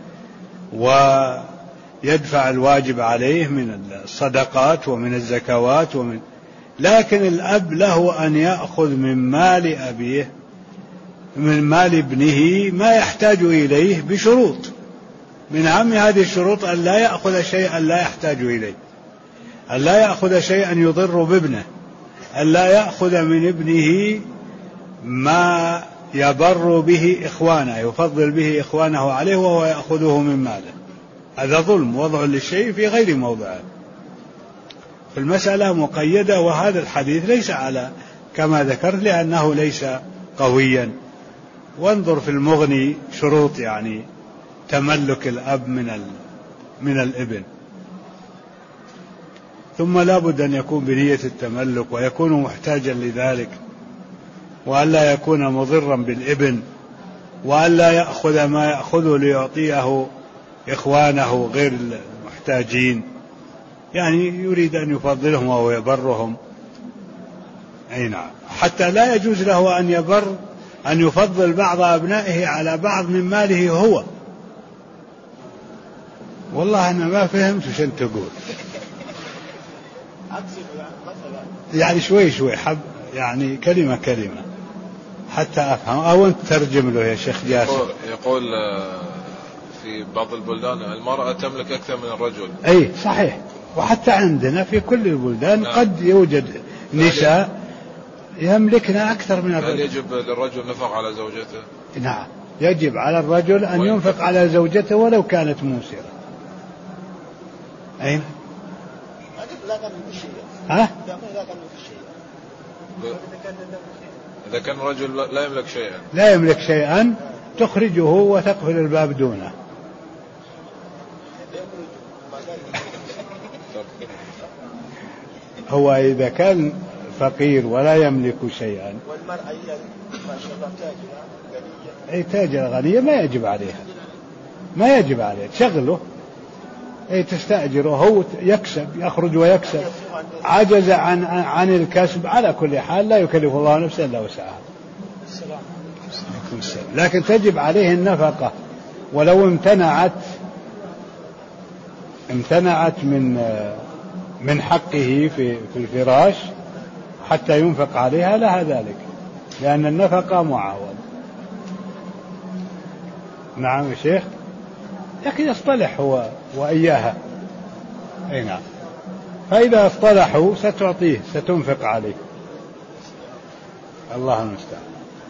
ويدفع الواجب عليه من الصدقات ومن الزكوات لكن الأب له أن يأخذ من مال أبيه من مال ابنه ما يحتاج إليه بشروط. من أهم هذه الشروط أن لا يأخذ شيئا لا يحتاج إليه، أن لا يأخذ شيئا يضر بابنه، أن لا يأخذ من ابنه ما يبر به إخوانه، يفضل به إخوانه عليه وهو يأخذه من ماله. هذا ظلم، وضع للشيء في غير موضعه. فالمسألة مقيدة، وهذا الحديث ليس على كما ذكرت لأنه ليس قويا. وانظر في المغني شروط يعني تملك الأب من الابن. ثم لا بد أن يكون بنية التملك ويكون محتاجا لذلك، وأن لا يكون مضرا بالابن، وأن لا يأخذ ما يأخذه ليعطيه إخوانه غير المحتاجين، يعني يريد أن يفضلهم أو يبرهم. أي نعم. حتى لا يجوز له أن يفضل بعض أبنائه على بعض من ماله هو. والله أنا ما فهمت وش أنت تقول، يعني شوي حب يعني كلمة حتى أفهم، أو أنت ترجم له يا شيخ جاسم. يقول في بعض البلدان المرأة تملك أكثر من الرجل. أي صحيح، وحتى عندنا في كل البلدان قد يوجد نساء يملكن أكثر من الرجل. هل يجب للرجل نفق على زوجته؟ نعم، يجب على الرجل أن ينفق على زوجته ولو كانت موسرة. أين؟ ها؟ إذا كان الرجل لا يملك شيئا تخرجه وتقفل الباب دونه. هو إذا كان فقير ولا يملك شيئا، والمرأة هي ما شاء الله تاجرة غنية، تاجرة غنية ما يجب عليها تشغله، تستأجره، هو يكسب، يخرج ويكسب. عجز عن الكسب على كل حال لا يكلف الله نفسا إلا وسعها. لكن تجب عليه النفقة، ولو امتنعت من حقه في الفراش حتى ينفق عليها لها ذلك، لأن النفقة معاوضة. نعم يا شيخ، لكن يصطلح هو وإياها. أي نعم، فإذا اصطلحوا ستعطيه، ستنفق عليه. الله المستعان.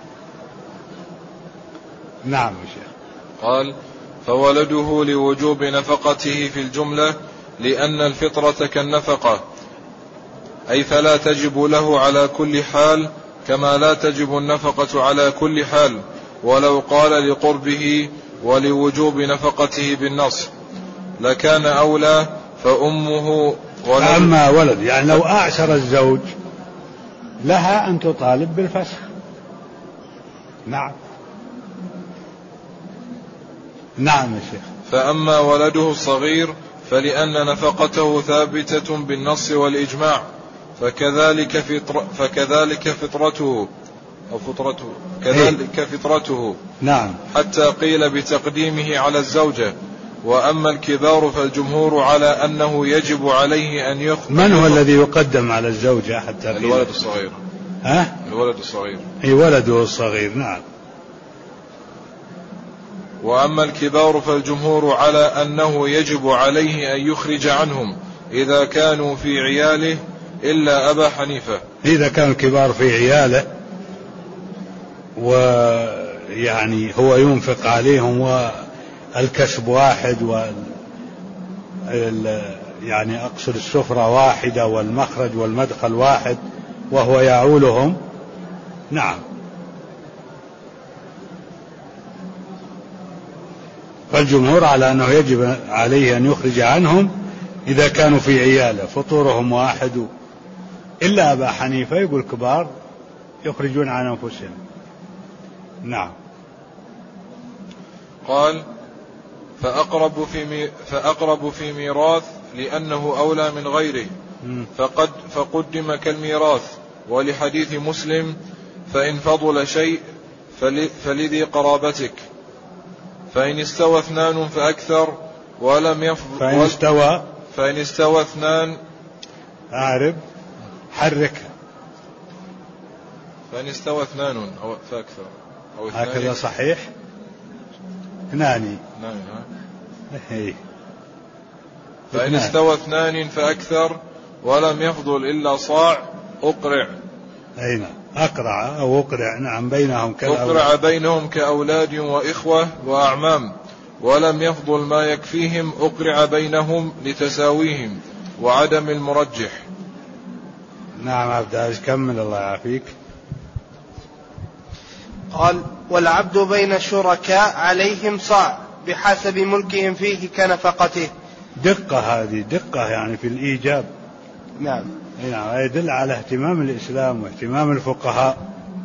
نعم يا شيخ. قال: فولده لوجوب نفقته في الجملة، لأن الفطرة كالنفقة، أي فلا تجب له على كل حال، كما لا تجب النفقة على كل حال، ولو قال لقربه ولوجوب نفقته بالنص لكان أولى. فأمه أما ولد، يعني لو أعسر الزوج لها أن تطالب بالفسخ. نعم. نعم يا شيخ. فأما ولده الصغير فلأن نفقته ثابتة بالنص والإجماع، فكذلك فطرته أو فطرته كذلك فطرته. نعم. حتى قيل بتقديمه على الزوجة. وأما الكبار فالجمهور على أنه يجب عليه أن يخرج. من هو الذي يقدم على الزوجة حتى قيل؟ الولد الصغير. ها؟ الولد الصغير. أي ولده الصغير. نعم. وأما الكبار فالجمهور على أنه يجب عليه أن يخرج عنهم إذا كانوا في عياله إلا أبا حنيفة. إذا كانوا الكبار في عياله ويعني هو ينفق عليهم والكسب واحد يعني أقصد السفرة واحدة والمخرج والمدخل واحد وهو يعولهم. نعم. فالجمهور على أنه يجب عليه أن يخرج عنهم إذا كانوا في عياله فطورهم واحد، إلا أبا حنيفة يقول كبار يخرجون عن أنفسهم. نعم. قال: فأقرب في ميراث لأنه أولى من غيره، فقدم كالميراث، ولحديث مسلم: فإن فضل شيء فلذي قرابتك، فإن استوى اثنان فأكثر ولم يفضل. فإن استوى اثنان أعرب حرك. فإن استوى اثنان أو فأكثر أو اثنان. هكذا صحيح. اثنان. فإن استوى اثنان فأكثر ولم يفضل إلا صاع أقرع. أي نعم. أقرع أو أقرع. نعم. أقرع بينهم كأولاد وإخوة وأعمام، ولم يفضل ما يكفيهم أقرع بينهم لتساويهم وعدم المرجح. نعم. عبد العزيز كمل الله يعافيك. قال: والعبد بين شركاء عليهم صاع بحسب ملكهم فيه كنفقته. دقة، هذه دقة يعني في الإيجاب. نعم. نعم. يدل على اهتمام الإسلام واهتمام الفقهاء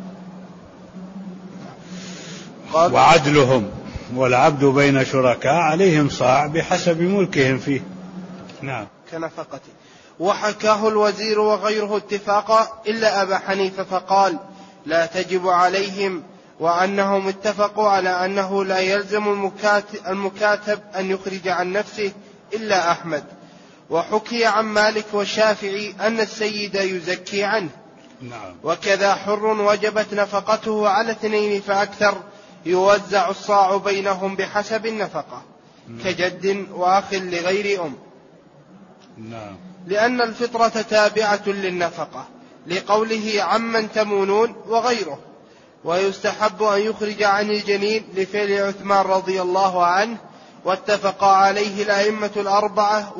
وعدلهم. والعبد بين شركاء عليهم صاع بحسب ملكهم فيه. نعم. كنفقته. وحكاه الوزير وغيره اتفاقا إلا أبا حنيفة فقال: لا تجب عليهم، وأنهم اتفقوا على أنه لا يلزم المكاتب أن يخرج عن نفسه إلا أحمد. وحكي عن مالك والشافعي أن السيد يزكي عنه. نعم. وكذا حر وجبت نفقته على اثنين فأكثر يوزع الصاع بينهم بحسب النفقة، كجد وأخ لغير أم. نعم. لأن الفطرة تابعة للنفقة، لقوله عمن تمونون وغيره. ويستحب أن يخرج عن الجنين لفعل عثمان رضي الله عنه، واتفق عليه الأئمة الأربعة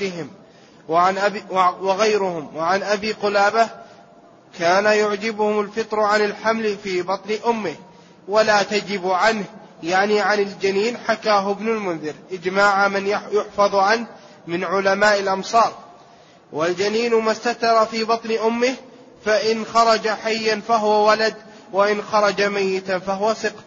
وغيرهم. وعن أبي قلابة كان يعجبهم الفطر عن الحمل في بطن أمه ولا تجب عنه، يعني عن الجنين، حكاه ابن المنذر إجماع من يحفظ عنه من علماء الأمصار. والجنين ما استتر في بطن أمه، فإن خرج حيا فهو ولد، وإن خرج ميتا فهو سقط،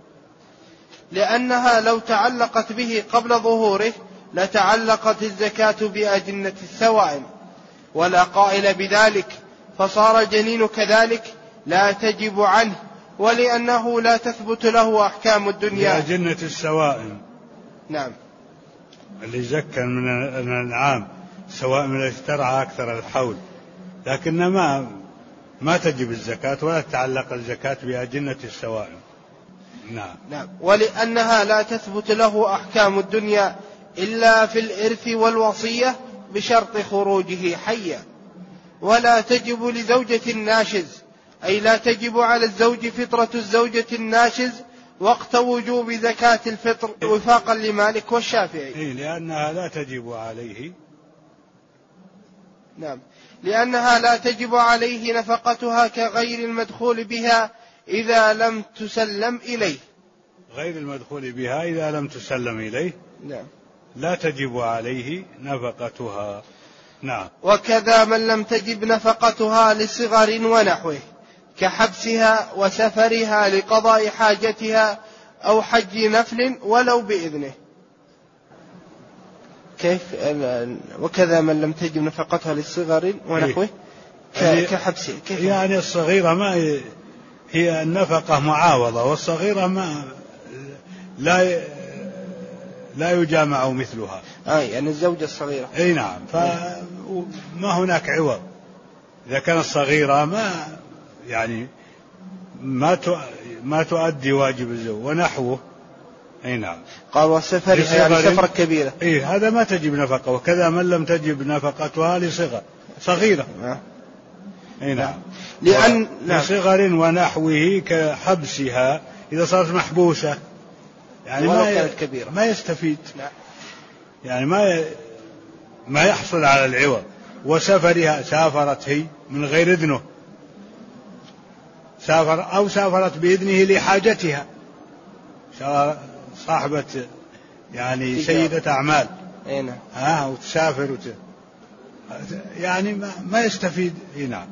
لأنها لو تعلقت به قبل ظهوره لتعلقت الزكاة بأجنة السوائم، ولا قائل بذلك، فصار الجنين كذلك لا تجب عنه، ولأنه لا تثبت له أحكام الدنيا. بأجنة السوائم. نعم. اللي زكى من الأنعام السوائم التي ترعى أكثر الحول، لكن ما تجب الزكاة ولا تتعلق الزكاة بأجنة السوائم. نعم. ولأنها لا تثبت له أحكام الدنيا إلا في الإرث والوصية بشرط خروجه حيا. ولا تجب لزوجة الناشز، أي لا تجب على الزوج فطرة الزوجة الناشز وقت وجوب زكاة الفطر وفاقا لمالك والشافعي، لأنها لا تجب عليه. نعم، لأنها لا تجب عليه نفقتها كغير المدخول بها إذا لم تسلم إليه. غير المدخول بها إذا لم تسلم إليه، نعم، لا تجب عليه نفقتها. نعم. وكذا من لم تجب نفقتها لصغر ونحوه كحبسها وسفرها لقضاء حاجتها أو حج نفل ولو بإذنه. كيف؟ وكذا من لم تجب نفقتها للصغر ونحوه كحبسها. كيف؟ يعني الصغيرة ما هي النفقة معاوضة، والصغيرة ما لا يجامع مثلها. يعني الزوجة الصغيرة. اي نعم، فما هناك عوض. إذا كانت الصغيرة ما تؤدي واجب الزوج ونحوه. اي نعم. قال وسفرها يعني سفرة كبيرة. هذا ما تجب نفقة. وكذا من لم تجب نفقتها صغيرة. اي نعم. لصغر ونحوه كحبسها إذا صارت محبوسة، يعني ما يستفيد. يعني ما يحصل على العوض. وسفرها، سافرت هي من غير إذنه، سافرت بإذنه لحاجتها، صاحبة يعني سيدة أعمال، وتسافر يعني ما يستفيد. نعم.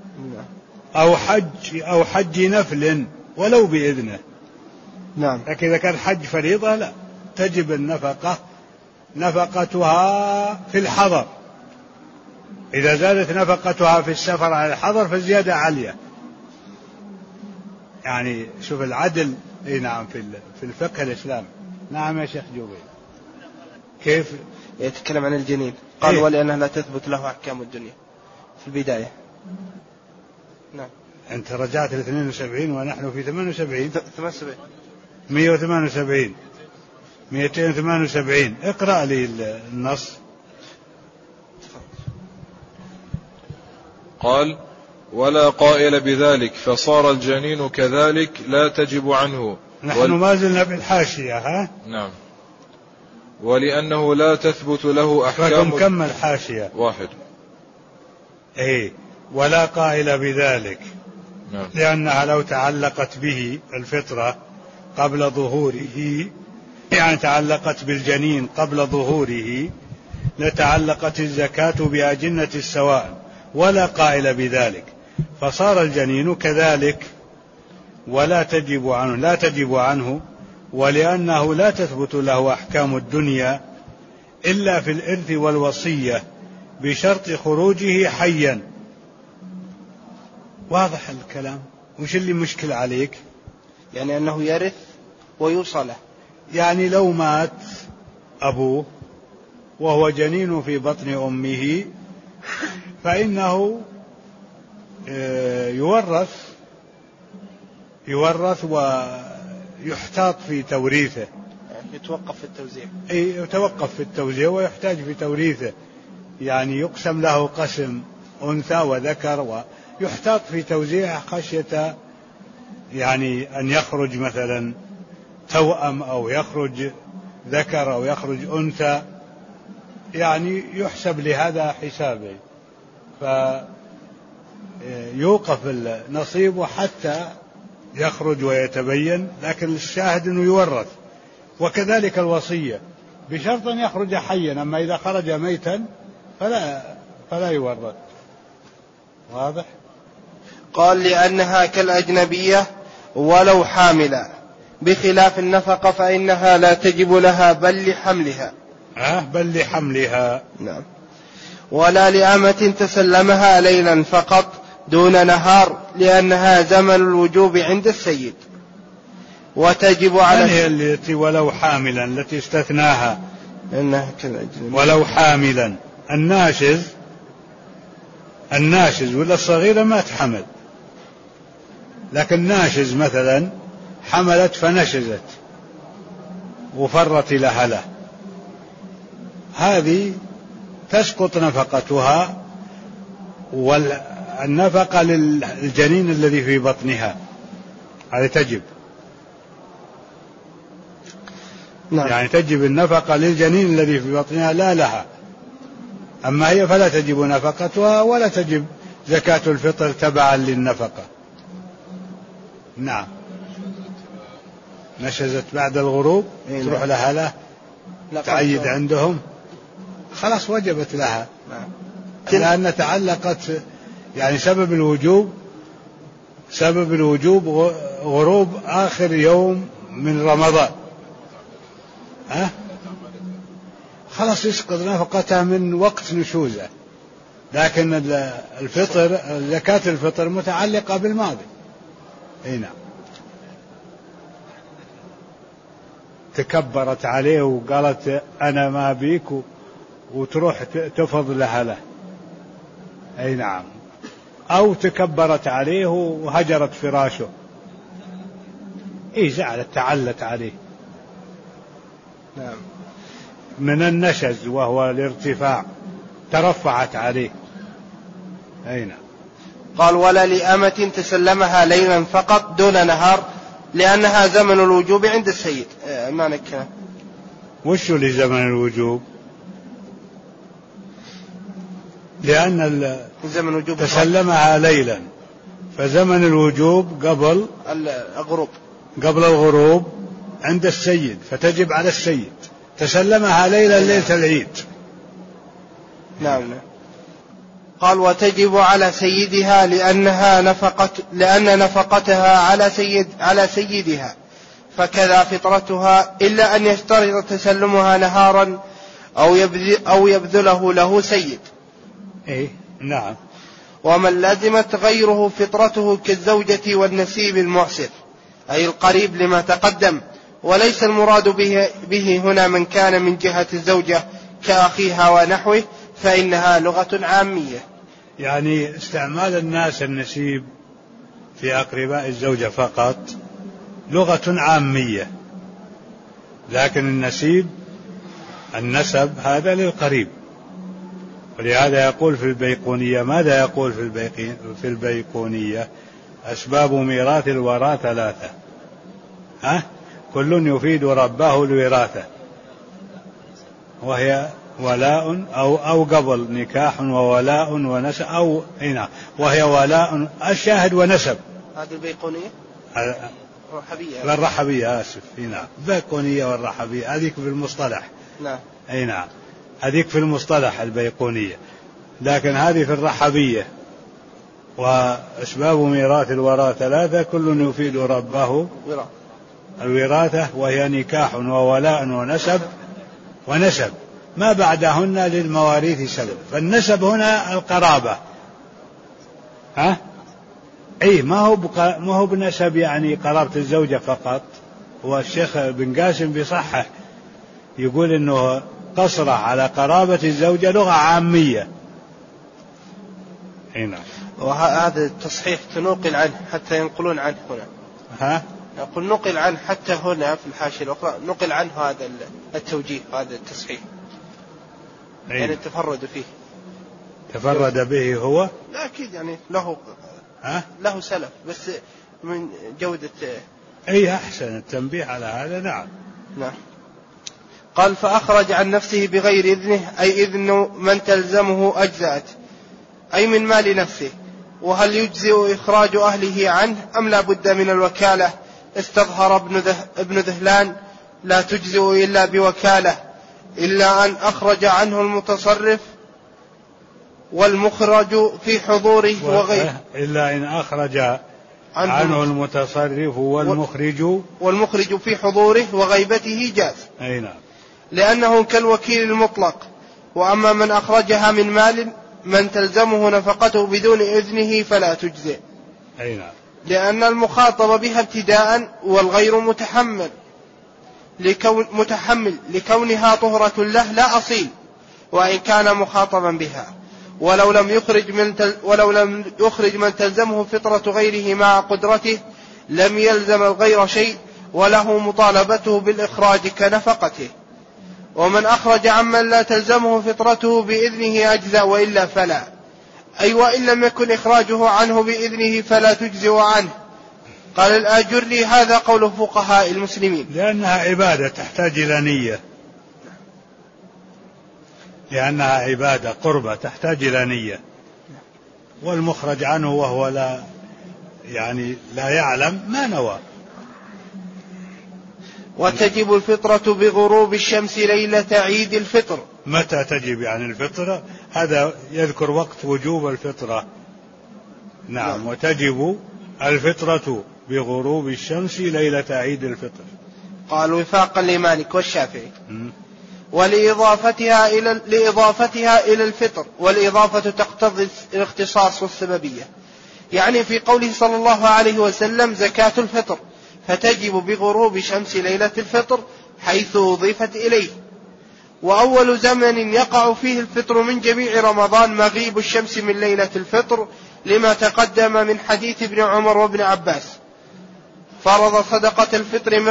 أو حج نفل ولو بإذنه. نعم. لكن إذا كان حج فريضة لا تجب نفقتها في الحضر. إذا زادت نفقتها في السفر على الحضر فالزيادة عالية. يعني شوف العدل. نعم، في الفقه الإسلامي. نعم يا شيخ جوبي. كيف يتكلم عن الجنين؟ قال ولأنها لا تثبت له أحكام الدنيا في البداية. نعم. أنت رجعت ل 72 ونحن في 78. 278. اقرأ لي النص. قال ولا قائل بذلك فصار الجنين كذلك لا تجب عنه. نحن ما زلنا بالحاشية. نعم. ولأنه لا تثبت له أحكام. كم الحاشية؟ 1. ولا قائل بذلك. نعم. لأنها لو تعلقت به الفطرة قبل ظهوره، يعني تعلقت بالجنين قبل ظهوره، لتعلقت الزكاة بأجنة السواء. ولا قائل بذلك فصار الجنين كذلك لا تجب عنه. ولأنه لا تثبت له أحكام الدنيا إلا في الإرث والوصية بشرط خروجه حيا. واضح الكلام؟ وش اللي مشكل عليك؟ يعني أنه يرث ويوصله. يعني لو مات أبوه وهو جنين في بطن أمه فإنه يورث ويحتاط في توريثه. يتوقف في التوزيع. يتوقف في التوزيع ويحتاج في توريثه. يعني يقسم له قسم أنثى وذكر، ويحتاط في توزيع خشية يعني أن يخرج مثلا توأم أو يخرج ذكر أو يخرج أنثى، يعني يحسب لهذا حسابه، فيوقف النصيب حتى يخرج ويتبين. لكن الشاهد أنه يورث. وكذلك الوصية بشرط أن يخرج حيا، أما إذا خرج ميتا فلا يورث. واضح؟ قال لأنها كالأجنبية ولو حاملا، بخلاف النفقة فإنها لا تجب لها بل لحملها. نعم. ولا لأمة تسلمها ليلا فقط دون نهار، لأنها زمن الوجوب عند السيد. وتجب على هي التي ولو حاملا التي استثناها. ولو حاملا الناشز ولا الصغيرة ما تحمل، لكن ناشز مثلا حملت فنشزت وفرت إلى هله، هذه تسقط نفقتها، والنفقة للجنين الذي في بطنها هذه تجب. نعم. يعني تجب النفقة للجنين الذي في بطنها لا لها، أما هي فلا تجب نفقتها ولا تجب زكاة الفطر تبعا للنفقة. نعم. نشزت بعد الغروب تروح لها له تعيد عندهم خلاص وجبت لها، لأن تعلقت يعني سبب الوجوب غروب آخر يوم من رمضان، خلاص يسقط نفقتها من وقت نشوزه، لكن الفطر زكاة الفطر متعلقة بالماضي. نعم. تكبرت عليه وقالت أنا ما بيك وتروح تفض لها له. أي نعم. أو تكبرت عليه وهجرت فراشه، زعلت تعلت عليه. نعم. من النشز وهو الارتفاع ترفعت عليه. أي نعم. قال ولا لأمة تسلمها ليلا فقط دون نهار لأنها زمن الوجوب عند السيد. ما نكره وشو لزمن الوجوب؟ لأن زمن الوجوب تسلمها ليلا، فزمن الوجوب قبل الغروب عند السيد، فتجب على السيد. تسلمها ليلا ليلة العيد. نعم. قال وتجب على سيدها لأن نفقتها على سيدها، فكذا فطرتها إلا أن يشترط تسلمها نهارا أو يبذله له سيد. نعم. ومن لزمت غيره فطرته كالزوجة والنسيب المعسر، أي القريب لما تقدم، وليس المراد به هنا من كان من جهة الزوجة كأخيها ونحوه، فإنها لغة عامية. يعني استعمال الناس النسيب في أقرباء الزوجة فقط لغة عامية، لكن النسب هذا للقريب. ولهذا يقول في البيقونية، ماذا يقول في البيقونية؟ أسباب ميراث الوراء 3، كل يفيد رباه الوراثة، وهي ولاء أو قبل نكاح وولاء ونسب أو هنا، وهي ولاء الشاهد ونسب. هذه البيقونية الرحبية آسف. نعم. البيقونية والرحبية هذيك في المصطلح. نعم. نعم. هذيك في المصطلح البيقونية، لكن هذه في الرحبية. وأسباب ميراث الوراء 3، كل يفيد ربه الوراثة، وهي نكاح وولاء ونسب ما بعدهن للمواريث سبب. فالنسب هنا القرابة. ما هو بنسب يعني قرابة الزوجة فقط. والشيخ بن قاسم بيصحح يقول إنه قصره على قرابة الزوجة لغة عامية. هنا وهذا التصحيح تنقل عنه حتى ينقلون عنه هنا. يقول نقل عنه حتى هنا في الحاشية الأخرى نقل عنه هذا التوجيه، هذا التصحيح. يعني تفرد فيه. تفرد به هو؟ لا أكيد يعني له سلف، بس من جودة. أحسن التنبيه على هذا. نعم. قال فأخرج عن نفسه بغير إذنه، أي إذن من تلزمه أجزأت، أي من مال نفسه. وهل يجزئ إخراج أهله عنه أم لا بد من الوكالة؟ استظهر ابن ذهلان لا تجزئ إلا بوكالة، إلا أن أخرج عنه المتصرف والمخرج في حضوره وغيره. إلا أن أخرج عنه المتصرف والمخرج في حضوره وغيبته جاز. نعم. لأنه كالوكيل المطلق. وأما من أخرجها من مال من تلزمه نفقته بدون إذنه فلا تجزئ. نعم. لأن المخاطب بها ابتداء والغير متحمل لكونها طهرة له لا أصيل، وإن كان مخاطبا بها. ولو لم يخرج من تلزمه فطرة غيره مع قدرته لم يلزم الغير شيء وله مطالبته بالإخراج كنفقته. ومن أخرج عمن لا تلزمه فطرته بإذنه أجزأ وإلا فلا، أي وإن لم يكن إخراجه عنه بإذنه فلا تجزئ عنه. قال الآجري هذا قول فقهاء المسلمين، لأنها عبادة تحتاج إلى نية، لأنها عبادة قربة تحتاج إلى نية، والمخرج عنه وهو لا يعلم ما نوى. وتجب الفطرة بغروب الشمس ليلة عيد الفطر. متى تجب الفطرة؟ هذا يذكر وقت وجوب الفطرة. نعم. وتجب الفطرة بغروب الشمس ليلة عيد الفطر. قال وفاقا لمالك والشافعي. ولإضافتها إلى الفطر، والإضافة تقتضي الاختصاص والسببية، يعني في قوله صلى الله عليه وسلم زكاة الفطر، فتجب بغروب شمس ليلة الفطر حيث أضيفت إليه. وأول زمن يقع فيه الفطر من جميع رمضان مغيب الشمس من ليلة الفطر، لما تقدم من حديث ابن عمر وابن عباس. فرض صدقة الفطر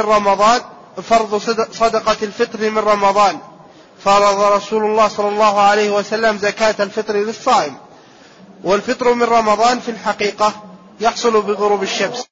من رمضان فرض رسول الله صلى الله عليه وسلم زكاة الفطر للصائم. والفطر من رمضان في الحقيقة يحصل بغروب الشمس.